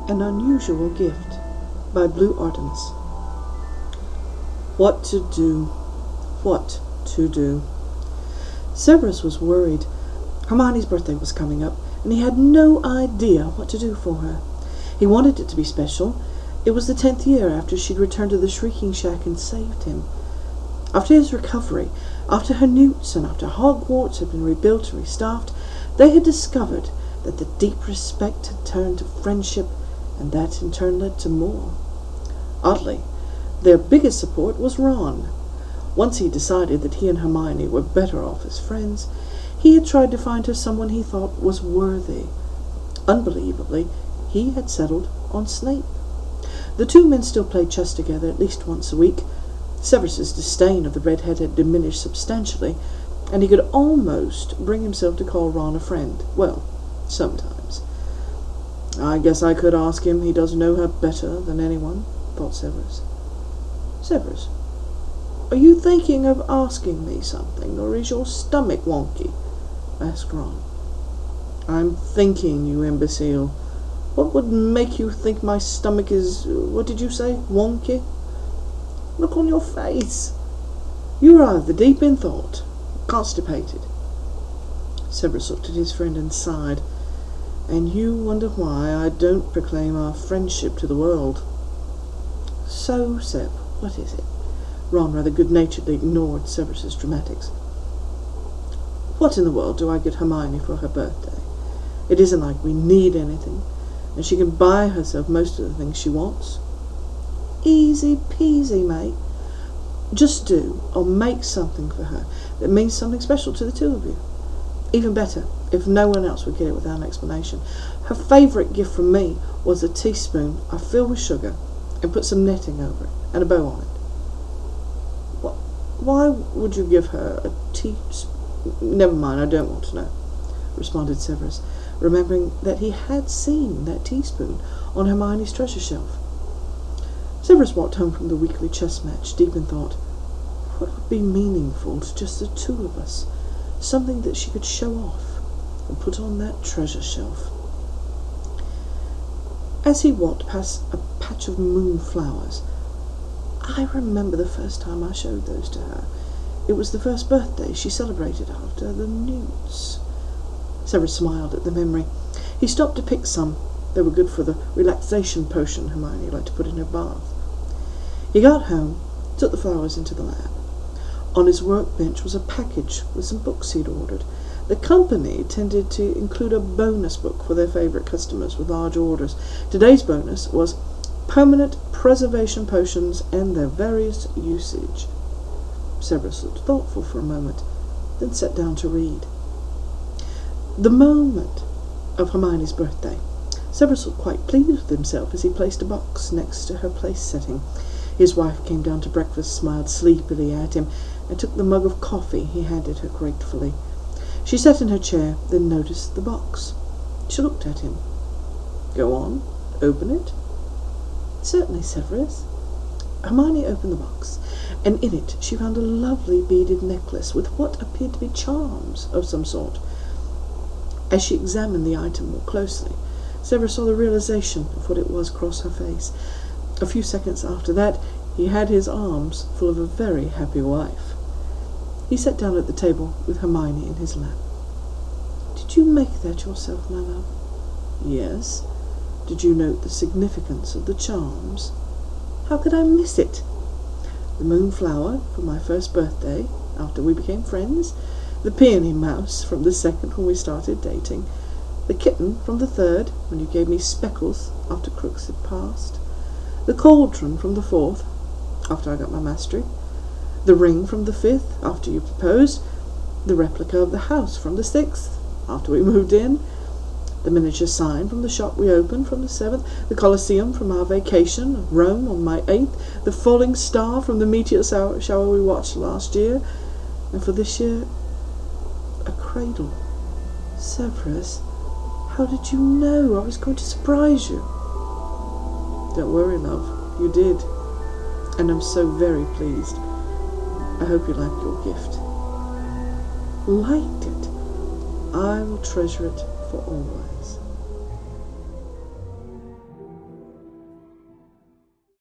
An Unusual Gift by Blue Artemis. What to do? What to do? Severus was worried. Hermione's birthday was coming up, and he had no idea what to do for her. He wanted it to be special. It was the 10th year after she'd returned to the Shrieking Shack and saved him. After his recovery, after her newts, and after Hogwarts had been rebuilt and restaffed, they had discovered that the deep respect had turned to friendship, and that in turn led to more. Oddly, their biggest support was Ron. Once he decided that he and Hermione were better off as friends, he had tried to find her someone he thought was worthy. Unbelievably, he had settled on Snape. The two men still played chess together at least once a week. Severus's disdain of the redhead had diminished substantially, and he could almost bring himself to call Ron a friend. Well, sometimes. I guess I could ask him. He does know her better than anyone, thought Severus. Severus, are you thinking of asking me something, or is your stomach wonky? Asked Ron. I'm thinking, you imbecile. What would make you think my stomach is, what did you say, wonky? Look on your face. You are either deep in thought, constipated. Severus looked at his friend and sighed. And you wonder why I don't proclaim our friendship to the world. So, Seb, what is it? Ron rather good-naturedly ignored Severus's dramatics. What in the world do I get Hermione for her birthday? It isn't like we need anything, and she can buy herself most of the things she wants. Easy peasy, mate. Just do or make something for her that means something special to the two of you. Even better, if no one else would get it without an explanation. Her favourite gift from me was a teaspoon I fill with sugar and put some netting over it and a bow on it. Why would you give her a teaspoon? Never mind, I don't want to know, responded Severus, remembering that he had seen that teaspoon on Hermione's treasure shelf. Severus walked home from the weekly chess match, deep in thought. What would be meaningful to just the two of us? Something that she could show off and put on that treasure shelf. As he walked past a patch of moonflowers, I remember the first time I showed those to her. It was the first birthday she celebrated after the newts. Severus smiled at the memory. He stopped to pick some. They were good for the relaxation potion Hermione liked to put in her bath. He got home, took the flowers into the lab. On his workbench was a package with some books he'd ordered. The company tended to include a bonus book for their favourite customers with large orders. Today's bonus was Permanent Preservation Potions and Their Various Usage. Severus looked thoughtful for a moment, then sat down to read. The moment of Hermione's birthday. Severus looked quite pleased with himself as he placed a box next to her place setting. His wife came down to breakfast, smiled sleepily at him, and took the mug of coffee he handed her gratefully. She sat in her chair, then noticed the box. She looked at him. Go on, open it. Certainly, Severus. Hermione opened the box, and in it she found a lovely beaded necklace with what appeared to be charms of some sort. As she examined the item more closely, Severus saw the realization of what it was cross her face. A few seconds after that, he had his arms full of a very happy wife. He sat down at the table with Hermione in his lap. Did you make that yourself, my love? Yes. Did you note the significance of the charms? How could I miss it? The moonflower for my first birthday, after we became friends, the peony mouse from the second when we started dating, the kitten from the third when you gave me speckles after Crooks had passed, the cauldron from the fourth after I got my mastery, the ring from the fifth after you proposed, the replica of the house from the sixth after we moved in, the miniature sign from the shop we opened from the seventh, the Colosseum from our vacation of Rome on my eighth, the falling star from the meteor shower we watched last year, and for this year, a cradle. Severus, how did you know I was going to surprise you? Don't worry, love, you did, and I'm so very pleased. I hope you like your gift. Liked it? I will treasure it for always.